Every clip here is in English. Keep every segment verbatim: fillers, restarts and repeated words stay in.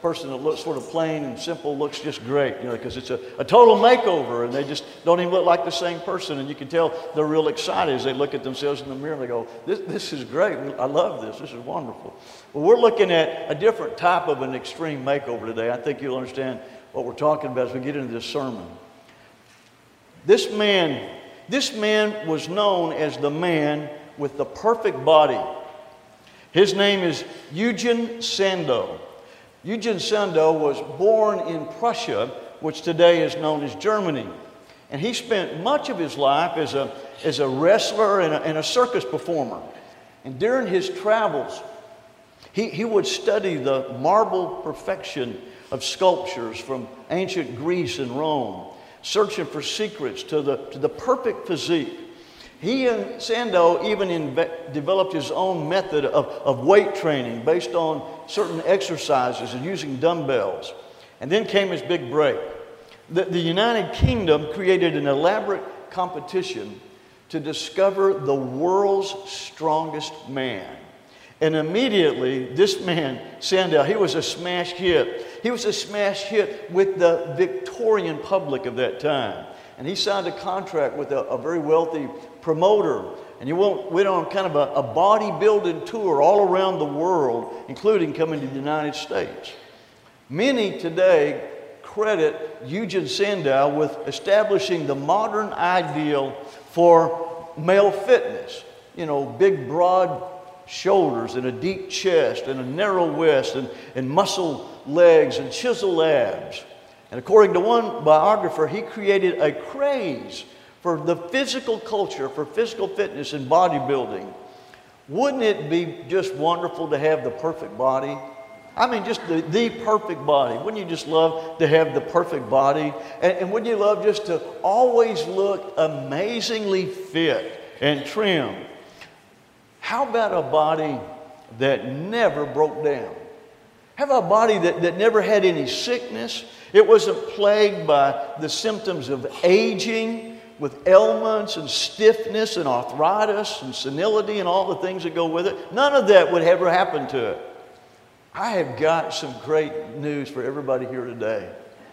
person that looks sort of plain and simple looks just great, you know, because it's a, a total makeover, and they just don't even look like the same person, and you can tell they're real excited as they look at themselves in the mirror and they go, this, this is great, I love this, this is wonderful. Well, we're looking at a different type of an extreme makeover today. I think you'll understand what we're talking about as we get into this sermon. This man, this man was known as the man with the perfect body. His name is Eugen Sandow. Eugen Sandow was born in Prussia, which today is known as Germany. And he spent much of his life as a, as a wrestler and a, and a circus performer. And during his travels, he, he would study the marble perfection of sculptures from ancient Greece and Rome, searching for secrets to the, to the perfect physique. He and Sandow even inve- developed his own method of, of weight training based on certain exercises and using dumbbells. And then came his big break. The, the United Kingdom created an elaborate competition to discover the world's strongest man. And immediately, this man, Sandow, he was a smash hit. He was a smash hit with the Victorian public of that time. And he signed a contract with a, a very wealthy promoter. And he went, went on kind of a, a bodybuilding tour all around the world, including coming to the United States. Many today credit Eugen Sandow with establishing the modern ideal for male fitness. You know, big, broad shoulders and a deep chest and a narrow waist and, and muscle legs and chisel abs. And according to one biographer, he created a craze for the physical culture, for physical fitness and bodybuilding. Wouldn't it be just wonderful to have the perfect body? I mean, just the, the perfect body. Wouldn't you just love to have the perfect body? And, and wouldn't you love just to always look amazingly fit and trim? How about a body that never broke down? Have a body that, that never had any sickness. It wasn't plagued by the symptoms of aging with ailments and stiffness and arthritis and senility and all the things that go with it. None of that would ever happen to it. I have got some great news for everybody here today.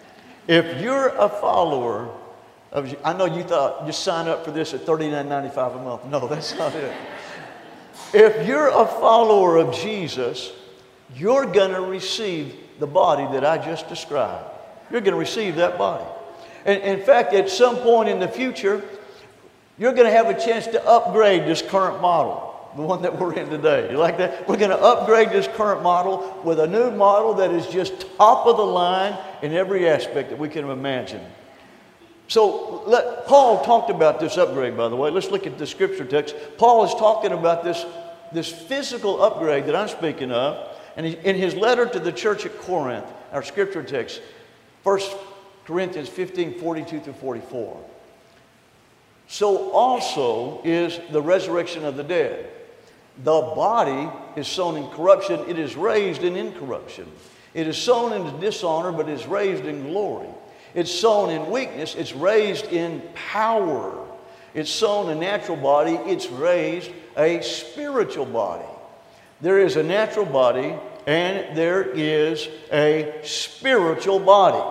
If you're a follower of, I know you thought just sign up for this at thirty-nine ninety-five a month. No, that's not it. If you're a follower of Jesus, you're going to receive the body that I just described. You're going to receive that body. And in fact, at some point in the future, you're going to have a chance to upgrade this current model, the one that we're in today. You like that? We're going to upgrade this current model with a new model that is just top of the line in every aspect that we can imagine. So let, Paul talked about this upgrade, by the way. Let's look at the scripture text. Paul is talking about this, this physical upgrade that I'm speaking of. And he, in his letter to the church at Corinth, our scripture text, First Corinthians fifteen, forty-two through forty-four. So also is the resurrection of the dead. The body is sown in corruption, it is raised in incorruption. It is sown in dishonor, but is raised in glory. It's sown in weakness, it's raised in power. It's sown a natural body, it's raised a spiritual body. There is a natural body and there is a spiritual body.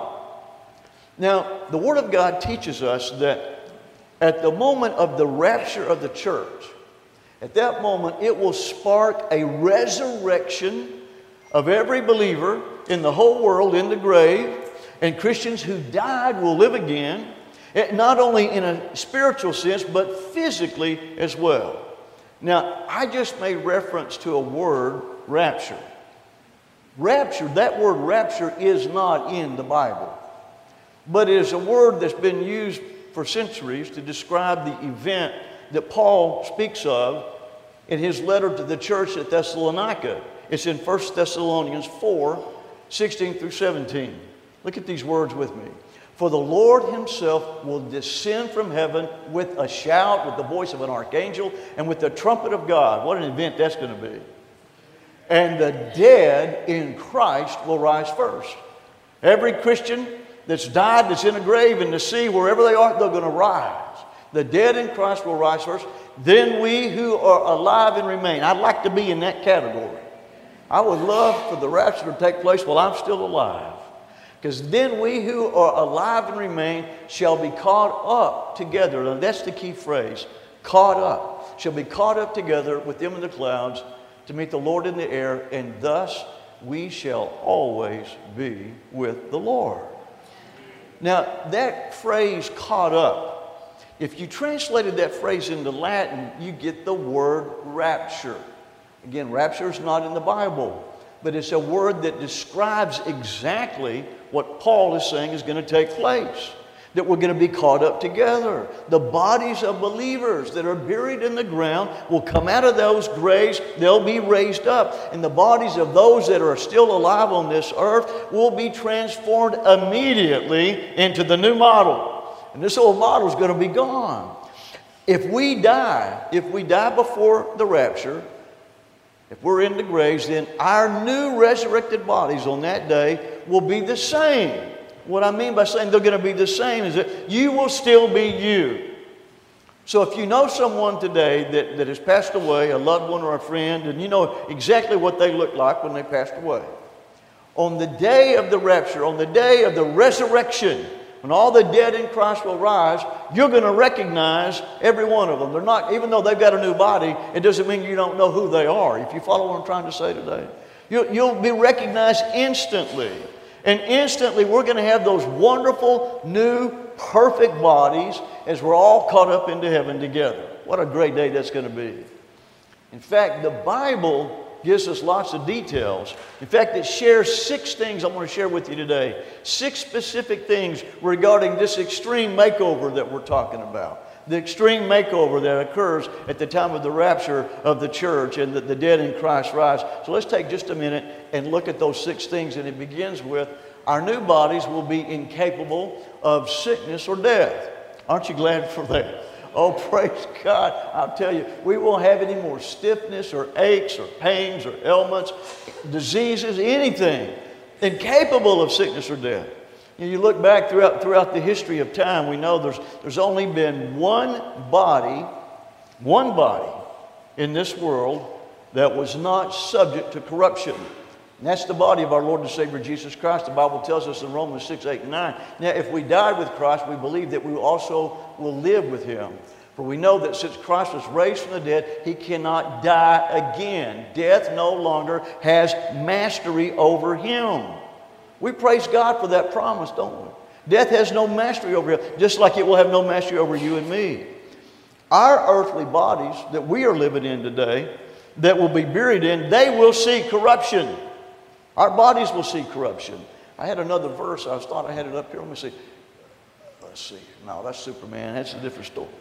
Now, the Word of God teaches us that at the moment of the rapture of the church, at that moment it will spark a resurrection of every believer in the whole world in the grave, and Christians who died will live again, not only in a spiritual sense, but physically as well. Now, I just made reference to a word, rapture. Rapture, that word rapture is not in the Bible, but it is a word that's been used for centuries to describe the event that Paul speaks of in his letter to the church at Thessalonica. It's in First Thessalonians four, sixteen through seventeen. Look at these words with me. For the Lord himself will descend from heaven with a shout, with the voice of an archangel, and with the trumpet of God. What an event that's going to be. And the dead in Christ will rise first. Every Christian that's died, that's in a grave, in the sea, wherever they are, they're going to rise. The dead in Christ will rise first. Then we who are alive and remain. I'd like to be in that category. I would love for the rapture to take place while I'm still alive. Because then we who are alive and remain shall be caught up together. Now that's the key phrase. Caught up. Shall be caught up together with them in the clouds to meet the Lord in the air. And thus we shall always be with the Lord. Now that phrase, caught up, if you translated that phrase into Latin, you get the word rapture. Again, rapture is not in the Bible, but it's a word that describes exactly what Paul is saying is going to take place. That we're going to be caught up together. The bodies of believers that are buried in the ground will come out of those graves. They'll be raised up. And the bodies of those that are still alive on this earth will be transformed immediately into the new model. And this old model is going to be gone. If we die, if we die before the rapture, if we're in the graves, then our new resurrected bodies on that day will be the same. What I mean by saying they're going to be the same is that you will still be you. So if you know someone today that, that has passed away, a loved one or a friend, and you know exactly what they look like when they passed away, on the day of the rapture, on the day of the resurrection, when all the dead in Christ will rise, you're going to recognize every one of them. They're not, even though they've got a new body, it doesn't mean you don't know who they are. If you follow what I'm trying to say today, you'll, you'll be recognized instantly. And instantly we're going to have those wonderful, new, perfect bodies as we're all caught up into heaven together. What a great day that's going to be. In fact, the Bible gives us lots of details. In fact, it shares six things I want to share with you today. Six specific things regarding this extreme makeover that we're talking about. The extreme makeover that occurs at the time of the rapture of the church and that the dead in Christ rise. So let's take just a minute and look at those six things. And it begins with our new bodies will be incapable of sickness or death. Aren't you glad for that? Oh, praise God. I'll tell you, we won't have any more stiffness or aches or pains or ailments, diseases, anything incapable of sickness or death. You look back throughout, throughout the history of time, we know there's, there's only been one body, one body in this world that was not subject to corruption. And that's the body of our Lord and Savior Jesus Christ. The Bible tells us in Romans six, eight, and nine. Now, if we died with Christ, we believe that we also will live with Him. For we know that since Christ was raised from the dead, He cannot die again. Death no longer has mastery over Him. We praise God for that promise, don't we? Death has no mastery over you, just like it will have no mastery over you and me. Our earthly bodies that we are living in today, that will be buried in, they will see corruption. Our bodies will see corruption. I had another verse. I thought I had it up here. Let me see. Let's see. No, that's Superman. That's a different story.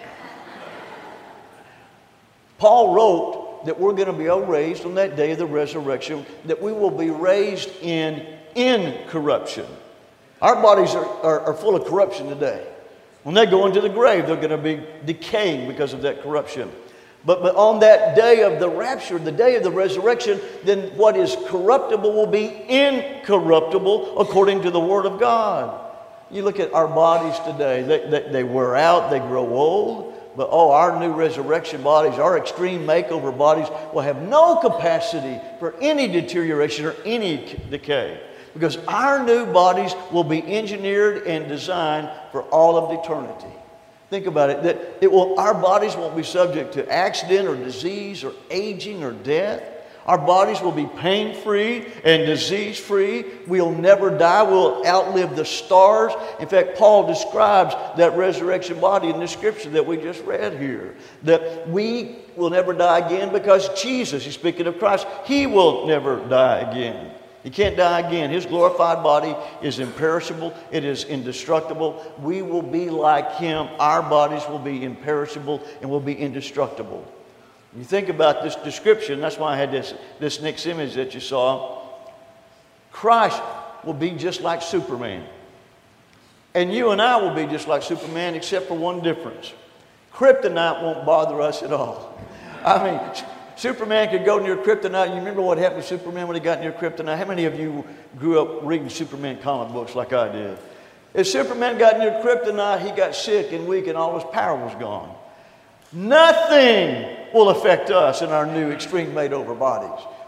Paul wrote that we're going to be raised on that day of the resurrection, that we will be raised in incorruption. Our bodies are, are, are full of corruption today. When they go into the grave, they're going to be decaying because of that corruption. But, but on that day of the rapture, the day of the resurrection, then what is corruptible will be incorruptible according to the Word of God. You look at our bodies today, they, they, they wear out, they grow old. But oh, our new resurrection bodies, our extreme makeover bodies will have no capacity for any deterioration or any decay. Because our new bodies will be engineered and designed for all of eternity. Think about it, that it will, our bodies won't be subject to accident or disease or aging or death. Our bodies will be pain-free and disease-free. We'll never die. We'll outlive the stars. In fact, Paul describes that resurrection body in the scripture that we just read here. That we will never die again because Jesus, he's speaking of Christ, he will never die again. He can't die again. His glorified body is imperishable. It is indestructible. We will be like him. Our bodies will be imperishable and will be indestructible. You think about this description, that's why I had this, this next image that you saw. Christ will be just like Superman. And you and I will be just like Superman, except for one difference. Kryptonite won't bother us at all. I mean, Superman could go near kryptonite. You remember what happened to Superman when he got near kryptonite? How many of you grew up reading Superman comic books like I did? If Superman got near kryptonite, he got sick and weak and all his power was gone. Nothing will affect us in our new extreme made over bodies.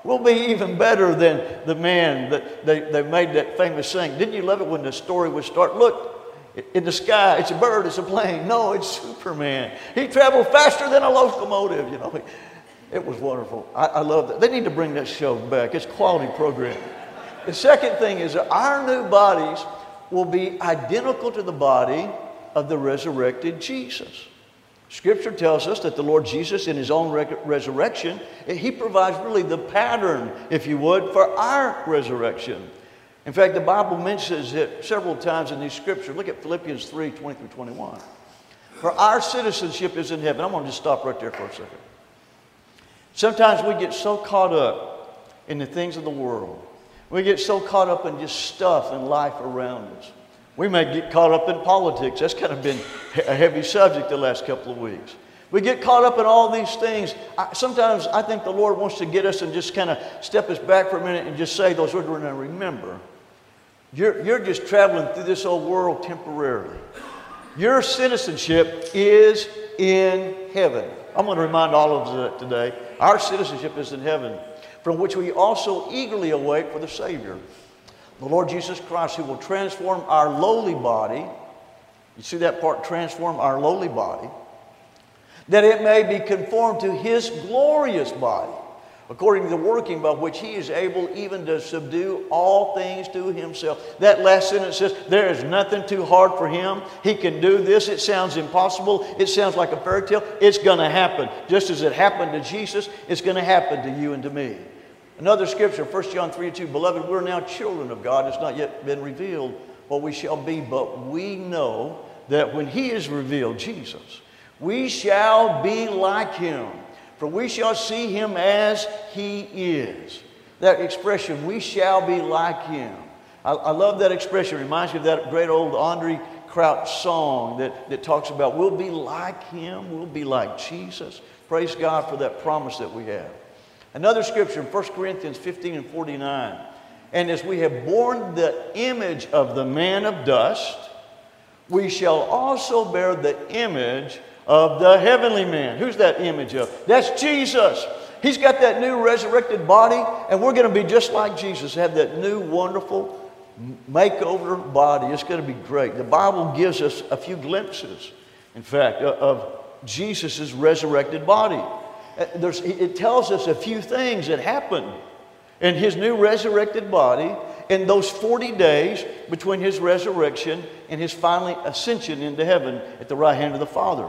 We'll be even better than the man that they, they made that famous saying. Didn't you love it when the story would start? Look, in the sky, it's a bird, it's a plane. No, it's Superman. He traveled faster than a locomotive, you know. It was wonderful. I, I love that. They need to bring that show back. It's a quality program. The second thing is that our new bodies will be identical to the body of the resurrected Jesus. Scripture tells us that the Lord Jesus, in his own re- resurrection, he provides really the pattern, if you would, for our resurrection. In fact, the Bible mentions it several times in these scriptures. Look at Philippians three, twenty through twenty-one. For our citizenship is in heaven. I'm going to just stop right there for a second. Sometimes we get so caught up in the things of the world. We get so caught up in just stuff and life around us. We may get caught up in politics. That's kind of been a heavy subject the last couple of weeks. We get caught up in all these things. I, sometimes I think the Lord wants to get us and just kind of step us back for a minute and just say those words. We're going to remember. You're, you're just traveling through this old world temporarily. Your citizenship is in heaven. I'm going to remind all of us of that today. Our citizenship is in heaven, from which we also eagerly await for the Savior, the Lord Jesus Christ, who will transform our lowly body. You see that part, transform our lowly body, that it may be conformed to his glorious body, according to the working by which he is able even to subdue all things to himself. That last sentence says, there is nothing too hard for him. He can do this. It sounds impossible. It sounds like a fairy tale. It's going to happen. Just as it happened to Jesus, it's going to happen to you and to me. Another scripture, First John three two, Beloved, we're now children of God. It's not yet been revealed what we shall be, but we know that when he is revealed, Jesus, we shall be like him, for we shall see him as he is. That expression, we shall be like him. I, I love that expression. It reminds me of that great old Andre Crouch song that, that talks about we'll be like him, we'll be like Jesus. Praise God for that promise that we have. Another scripture in First Corinthians fifteen and forty-nine. And as we have borne the image of the man of dust, we shall also bear the image of the heavenly man. Who's that image of? That's Jesus. He's got that new resurrected body, and we're going to be just like Jesus, have that new wonderful makeover body. It's going to be great. The Bible gives us a few glimpses, in fact, of Jesus' resurrected body. There's, it tells us a few things that happened in his new resurrected body in those forty days between his resurrection and his finally ascension into heaven at the right hand of the Father.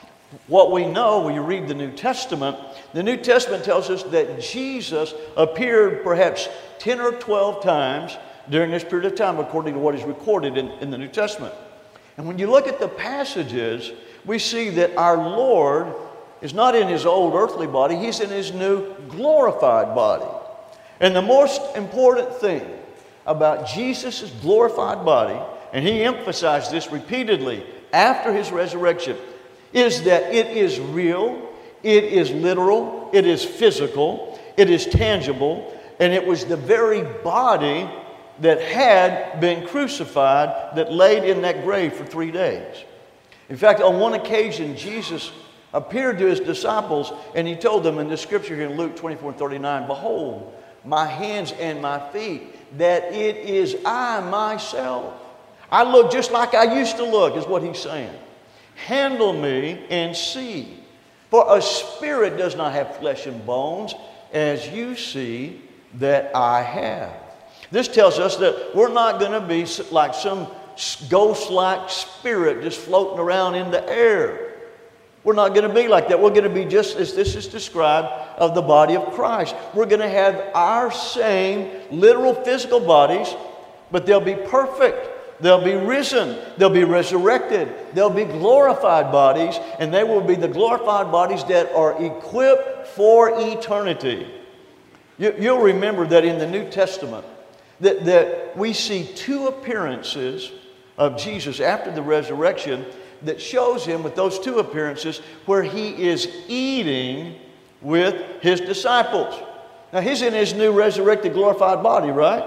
What we know when you read the New Testament, the New Testament tells us that Jesus appeared perhaps ten or twelve times during this period of time, according to what is recorded in, in the New Testament. And when you look at the passages, we see that our Lord is not in his old earthly body, he's in his new glorified body. And the most important thing about Jesus' glorified body, and he emphasized this repeatedly after his resurrection, is that it is real, it is literal, it is physical, it is tangible, and it was the very body that had been crucified that laid in that grave for three days. In fact, on one occasion, Jesus appeared to his disciples, and he told them in the scripture here in Luke twenty-four thirty-nine, Behold, my hands and my feet, that it is I myself. I look just like I used to look, is what he's saying. Handle me and see. For a spirit does not have flesh and bones, as you see that I have. This tells us that we're not going to be like some ghost-like spirit just floating around in the air. We're not going to be like that. We're going to be just as this is described of the body of Christ. We're going to have our same literal physical bodies, but they'll be perfect. They'll be risen. They'll be resurrected. They'll be glorified bodies, and they will be the glorified bodies that are equipped for eternity. You, you'll remember that in the New Testament, that, that we see two appearances of Jesus after the resurrection that shows him with those two appearances where he is eating with his disciples. Now he's in his new resurrected glorified body, right?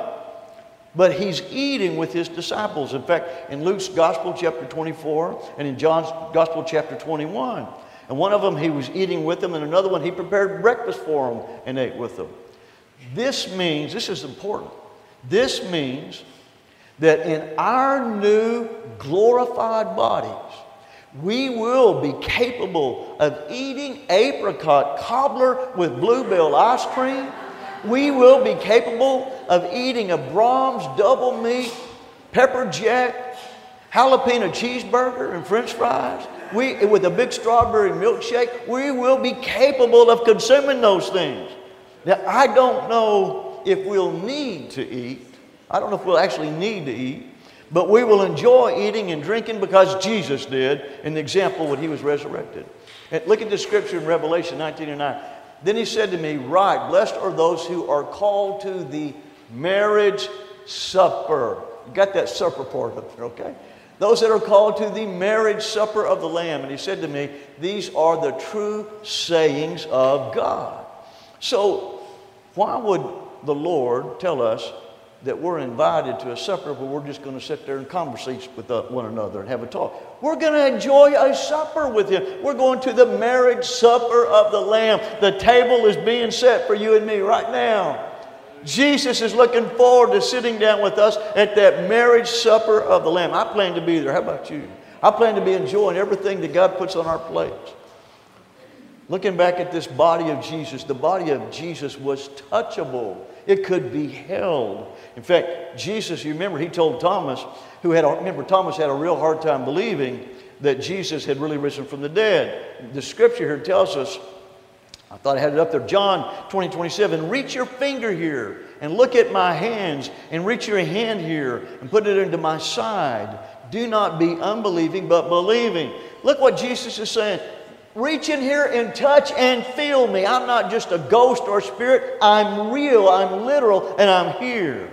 But he's eating with his disciples. In fact, in Luke's Gospel chapter twenty-four and in John's Gospel chapter twenty-one. And one of them he was eating with them, and another one he prepared breakfast for them and ate with them. This means, this is important, this means that in our new glorified bodies, we will be capable of eating apricot cobbler with bluebell ice cream. We will be capable of eating a Brahms double meat, pepper jack, jalapeno cheeseburger and french fries. We, with a big strawberry milkshake, we will be capable of consuming those things. Now, I don't know if we'll need to eat. I don't know if we'll actually need to eat. But we will enjoy eating and drinking because Jesus did in the example when he was resurrected. And look at the scripture in Revelation nineteen and nine. Then he said to me, "Right, blessed are those who are called to the marriage supper." You got that supper part up there, okay? Those that are called to the marriage supper of the Lamb. And he said to me, "These are the true sayings of God." So why would the Lord tell us that we're invited to a supper where we're just going to sit there and conversate with one another and have a talk? We're going to enjoy a supper with Him. We're going to the marriage supper of the Lamb. The table is being set for you and me right now. Jesus is looking forward to sitting down with us at that marriage supper of the Lamb. I plan to be there. How about you? I plan to be enjoying everything that God puts on our plates. Looking back at this body of Jesus, the body of Jesus was touchable. It could be held. In fact, Jesus, you remember, he told Thomas, who had, a, remember, Thomas had a real hard time believing that Jesus had really risen from the dead. The scripture here tells us, I thought I had it up there, John twenty, twenty-seven, "Reach your finger here and look at my hands, and reach your hand here and put it into my side. Do not be unbelieving, but believing." Look what Jesus is saying. Reach in here and touch and feel me. I'm not just a ghost or a spirit. I'm real, I'm literal, and I'm here.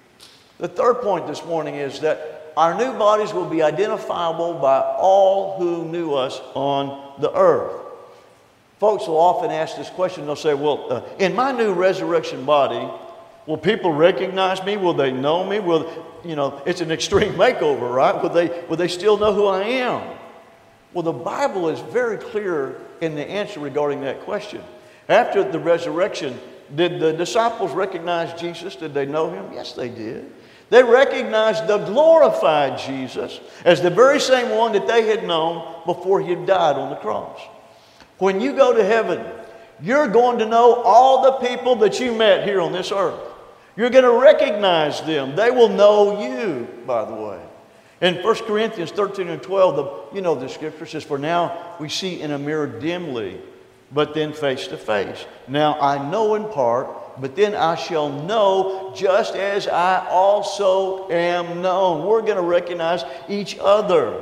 The third point this morning is that our new bodies will be identifiable by all who knew us on the earth. Folks will often ask this question. They'll say, well, uh, in my new resurrection body, will people recognize me? Will they know me? Will, you know, it's an extreme makeover, right? Will they, will they still know who I am? Well, the Bible is very clear in the answer regarding that question. After the resurrection, did the disciples recognize Jesus? Did they know Him? Yes, they did. They recognized the glorified Jesus as the very same one that they had known before He had died on the cross. When you go to heaven, you're going to know all the people that you met here on this earth. You're going to recognize them. They will know you, by the way. In First Corinthians thirteen and twelve, the, you know the scripture says, "For now we see in a mirror dimly, but then face to face. Now I know in part, but then I shall know just as I also am known." We're going to recognize each other.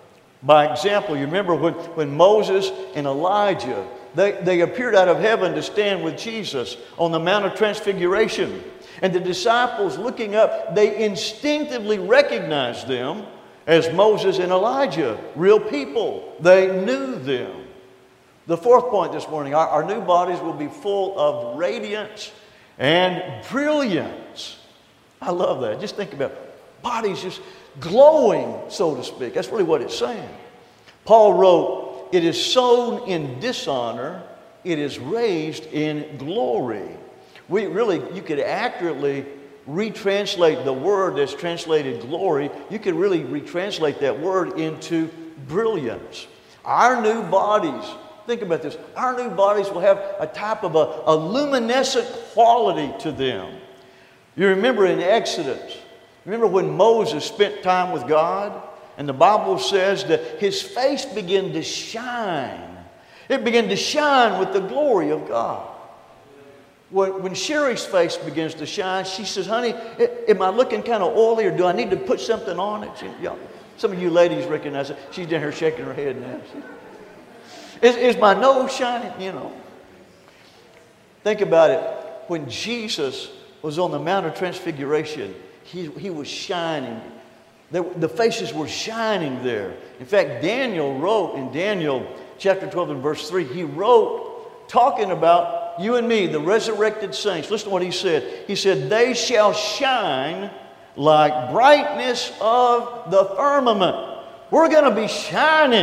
By example, you remember when, when Moses and Elijah, they, they appeared out of heaven to stand with Jesus on the Mount of Transfiguration. And the disciples looking up, they instinctively recognized them as Moses and Elijah, real people. They knew them. The fourth point this morning, our, our new bodies will be full of radiance and brilliance. I love that. Just think about it. Bodies just glowing, so to speak. That's really what it's saying. Paul wrote, "It is sown in dishonor, it is raised in glory." We really, you could accurately retranslate the word that's translated glory. You could really retranslate that word into brilliance. Our new bodies, think about this, our new bodies will have a type of a, a luminescent quality to them. You remember in Exodus, remember when Moses spent time with God? And the Bible says that his face began to shine. It began to shine with the glory of God. When, when Sherry's face begins to shine, she says, "Honey, am I looking kind of oily, or do I need to put something on it?" She, y'all, some of you ladies recognize it. She's down here shaking her head now. Is, is my nose shining? You know. Think about it. When Jesus was on the Mount of Transfiguration, he, he was shining. The, the faces were shining there. In fact, Daniel wrote in Daniel chapter twelve and verse three, he wrote talking about you and me, the resurrected saints. Listen to what he said. He said, "They shall shine like brightness of the firmament." We're going to be shining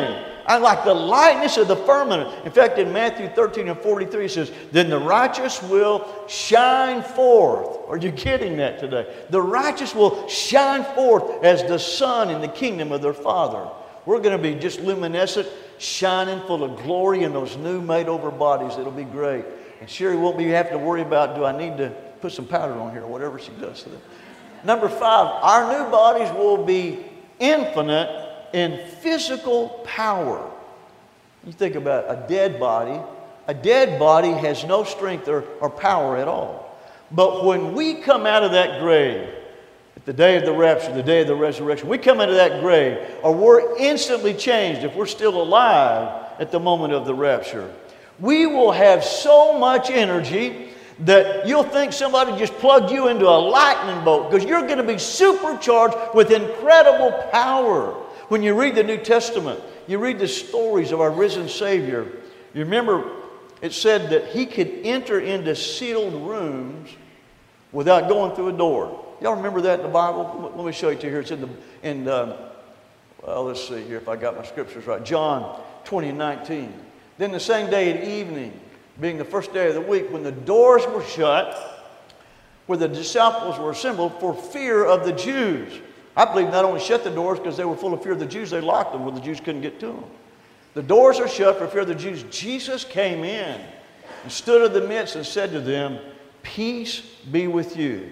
I'm like the lightness of the firmament. In fact, in Matthew thirteen and forty-three, it says, then the righteous will shine forth. Are you getting that today? The righteous will shine forth as the sun in the kingdom of their Father. We're going to be just luminescent, shining full of glory in those new made-over bodies. It'll be great. And Sherry won't be having to worry about, do I need to put some powder on here or whatever she does to them. Number five, our new bodies will be infinite in physical power. You think about a dead body. A dead body has no strength or, or power at all. But when we come out of that grave, at the day of the rapture, the day of the resurrection, we come out of that grave, or we're instantly changed if we're still alive at the moment of the rapture. We will have so much energy that you'll think somebody just plugged you into a lightning bolt, because you're going to be supercharged with incredible power. When you read the New Testament, you read the stories of our risen Savior. You remember it said that he could enter into sealed rooms without going through a door. Y'all remember that in the Bible? Let me show you to you here. It's in the, in, um, well, let's see here if I got my scriptures right. John twenty and nineteen. Then the same day at evening, being the first day of the week, when the doors were shut, where the disciples were assembled for fear of the Jews. I believe not only shut the doors because they were full of fear of the Jews, they locked them where the Jews couldn't get to them. The doors are shut for fear of the Jews. Jesus came in and stood in the midst and said to them, peace be with you.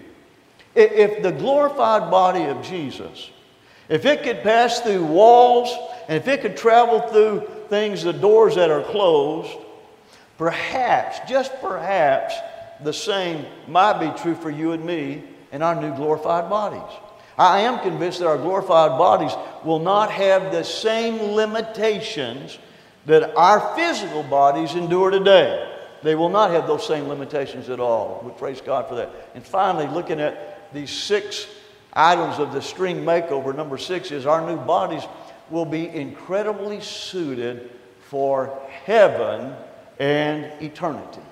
If the glorified body of Jesus, if it could pass through walls, and if it could travel through things, the doors that are closed, perhaps, just perhaps, the same might be true for you and me in our new glorified bodies. I am convinced that our glorified bodies will not have the same limitations that our physical bodies endure today. They will not have those same limitations at all. We praise God for that. And finally, looking at these six items of the string makeover, number six is our new bodies will be incredibly suited for heaven and eternity.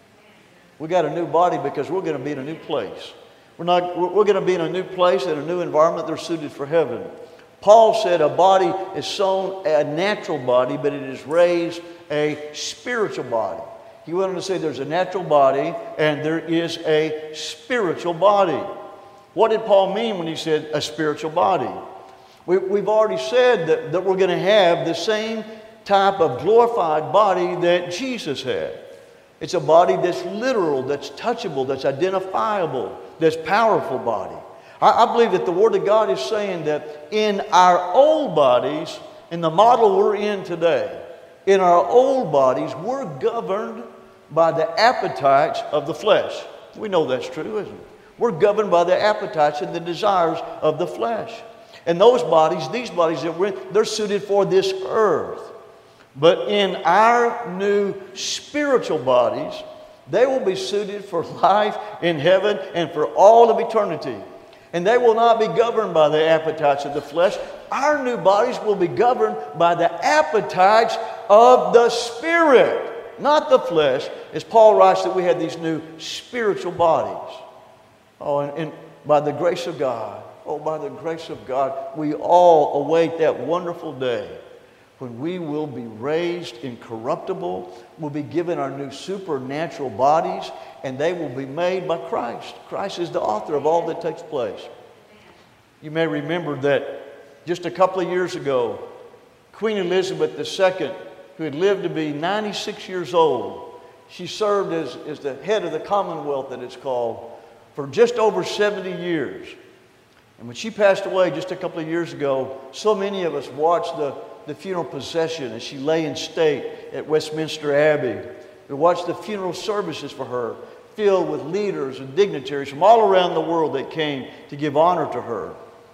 We got a new body because we're going to be in a new place. We're not. We're going to be in a new place, in a new environment. They're suited for heaven. Paul said a body is sown a natural body, but it is raised a spiritual body. He went on to say there's a natural body and there is a spiritual body. What did Paul mean when he said a spiritual body? We, we've already said that, that we're going to have the same type of glorified body that Jesus had. It's a body that's literal, that's touchable, that's identifiable, that's powerful body. I, I believe that the Word of God is saying that in our old bodies, in the model we're in today, in our old bodies, we're governed by the appetites of the flesh. We know that's true, isn't it? We're governed by the appetites and the desires of the flesh. And those bodies, these bodies that we're in, they're suited for this earth. But in our new spiritual bodies, they will be suited for life in heaven and for all of eternity. And they will not be governed by the appetites of the flesh. Our new bodies will be governed by the appetites of the Spirit, not the flesh, as Paul writes that we have these new spiritual bodies. Oh, and, and by the grace of God, oh, by the grace of God, we all await that wonderful day when we will be raised incorruptible, we'll be given our new supernatural bodies, and they will be made by Christ. Christ is the author of all that takes place. You may remember that just a couple of years ago, Queen Elizabeth the Second, who had lived to be ninety-six years old, she served as, as the head of the Commonwealth, that it's called, for just over seventy years. And when she passed away just a couple of years ago, so many of us watched the the funeral procession as she lay in state at Westminster Abbey. We watched the funeral services for her, filled with leaders and dignitaries from all around the world that came to give honor to her.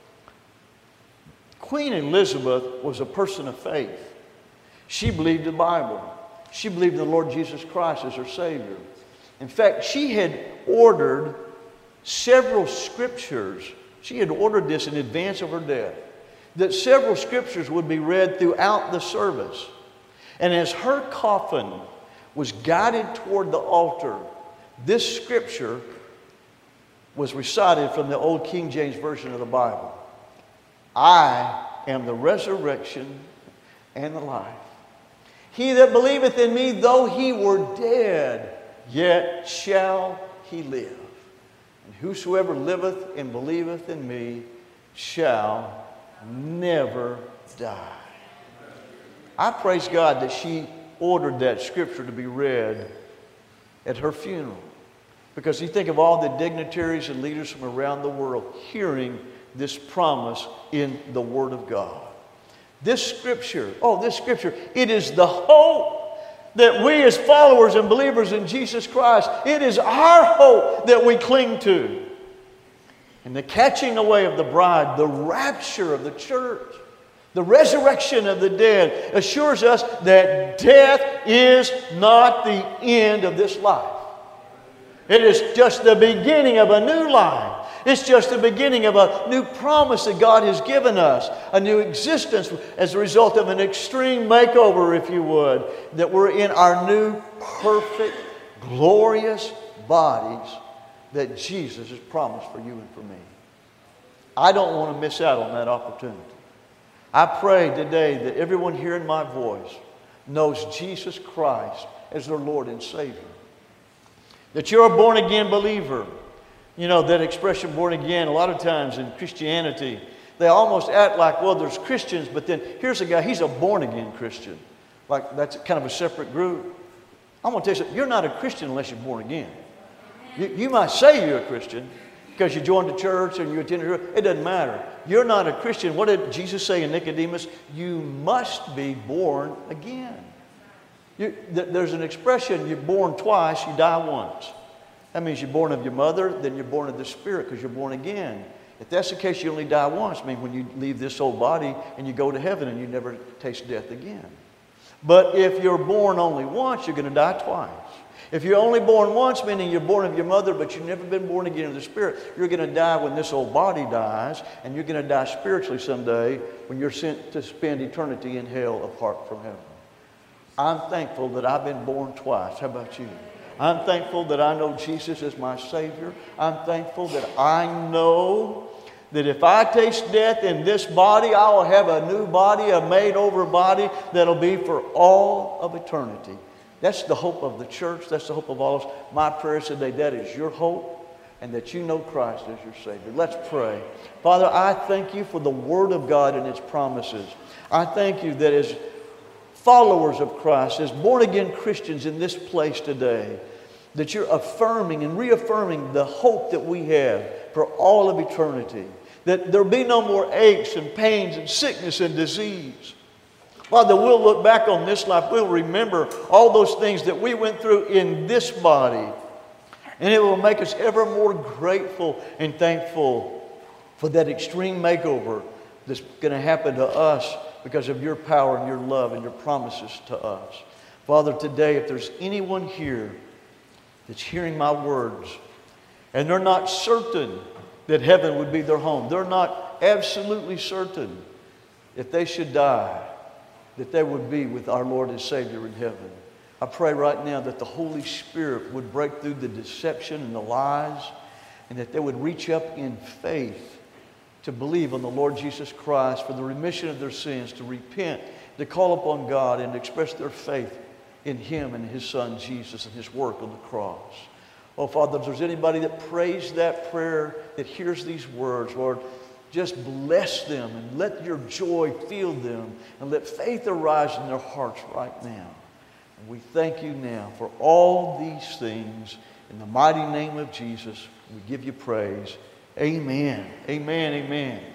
Queen Elizabeth was a person of faith. She believed the Bible. She believed in the Lord Jesus Christ as her Savior. In fact, she had ordered several scriptures. She had ordered this in advance of her death, that several scriptures would be read throughout the service. And as her coffin was guided toward the altar, this scripture was recited from the old King James Version of the Bible. I am the resurrection and the life. He that believeth in me, though he were dead, yet shall he live. And whosoever liveth and believeth in me shall never die. I praise God that she ordered that scripture to be read at her funeral. Because you think of all the dignitaries and leaders from around the world hearing this promise in the Word of God. This scripture, oh, this scripture, it is the hope that we as followers and believers in Jesus Christ, it is our hope that we cling to. And the catching away of the bride, the rapture of the church, the resurrection of the dead assures us that death is not the end of this life. It is just the beginning of a new life. It's just the beginning of a new promise that God has given us, a new existence as a result of an extreme makeover, if you would, that we're in our new, perfect, glorious bodies that Jesus has promised for you and for me. I don't want to miss out on that opportunity. I pray today that everyone hearing my voice knows Jesus Christ as their Lord and Savior. That you're a born-again believer. You know, that expression born again, a lot of times in Christianity, they almost act like, well, there's Christians, but then here's a guy, he's a born-again Christian. Like that's kind of a separate group. I'm going to tell you something, you're not a Christian unless you're born again. You, you might say you're a Christian because you joined the church and you attended church. It doesn't matter. You're not a Christian. What did Jesus say in Nicodemus? You must be born again. You, th- there's an expression, you're born twice, you die once. That means you're born of your mother, then you're born of the Spirit because you're born again. If that's the case, you only die once. I mean, when you leave this old body and you go to heaven and you never taste death again. But if you're born only once, you're going to die twice. If you're only born once, meaning you're born of your mother, but you've never been born again of the Spirit, you're going to die when this old body dies, and you're going to die spiritually someday when you're sent to spend eternity in hell apart from heaven. I'm thankful that I've been born twice. How about you? I'm thankful that I know Jesus as my Savior. I'm thankful that I know that if I taste death in this body, I will have a new body, a made-over body that'll be for all of eternity. That's the hope of the church. That's the hope of all of us. My prayer today, that is your hope, and that you know Christ as your Savior. Let's pray. Father, I thank you for the Word of God and its promises. I thank you that as followers of Christ, as born-again Christians in this place today, that you're affirming and reaffirming the hope that we have for all of eternity. That there'll be no more aches and pains and sickness and disease. Father, we'll look back on this life. We'll remember all those things that we went through in this body. And it will make us ever more grateful and thankful for that extreme makeover that's going to happen to us because of your power and your love and your promises to us. Father, today, if there's anyone here that's hearing my words and they're not certain that heaven would be their home, they're not absolutely certain if they should die, that they would be with our Lord and Savior in heaven. I pray right now that the Holy Spirit would break through the deception and the lies, and that they would reach up in faith to believe on the Lord Jesus Christ for the remission of their sins, to repent, to call upon God, and to express their faith in Him and His Son Jesus and His work on the cross. Oh, Father, if there's anybody that prays that prayer, that hears these words, Lord, just bless them and let your joy fill them and let faith arise in their hearts right now. And we thank you now for all these things. In the mighty name of Jesus, we give you praise. Amen. Amen. Amen.